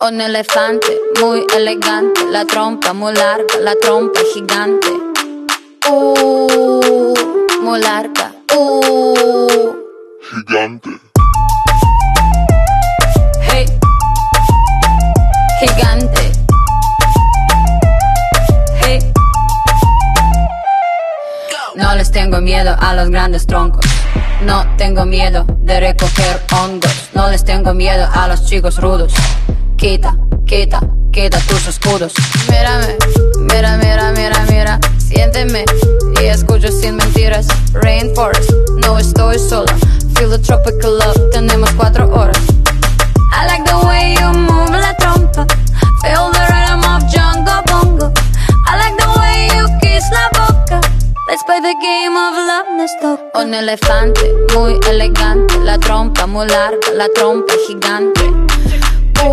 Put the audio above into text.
Un elefante muy elegante, la trompa muy larga, la trompa gigante. Muy larga. Gigante. Hey, gigante. Hey. No les tengo miedo a los grandes troncos. No tengo miedo de recoger hongos. No les tengo miedo a los chicos rudos. Quita, quita, quita tus escudos. Mírame, mira, mira, mira, mira. Siénteme y escucho sin mentiras. Rainforest, no estoy sola. Feel the tropical love, tenemos 4 horas. I like the way you move la trompa. Feel the rhythm of Jungle Bongo. I like the way you kiss la boca. Let's play the game of love, let's talk. Un elefante muy elegante, la trompa muy larga, la trompa gigante.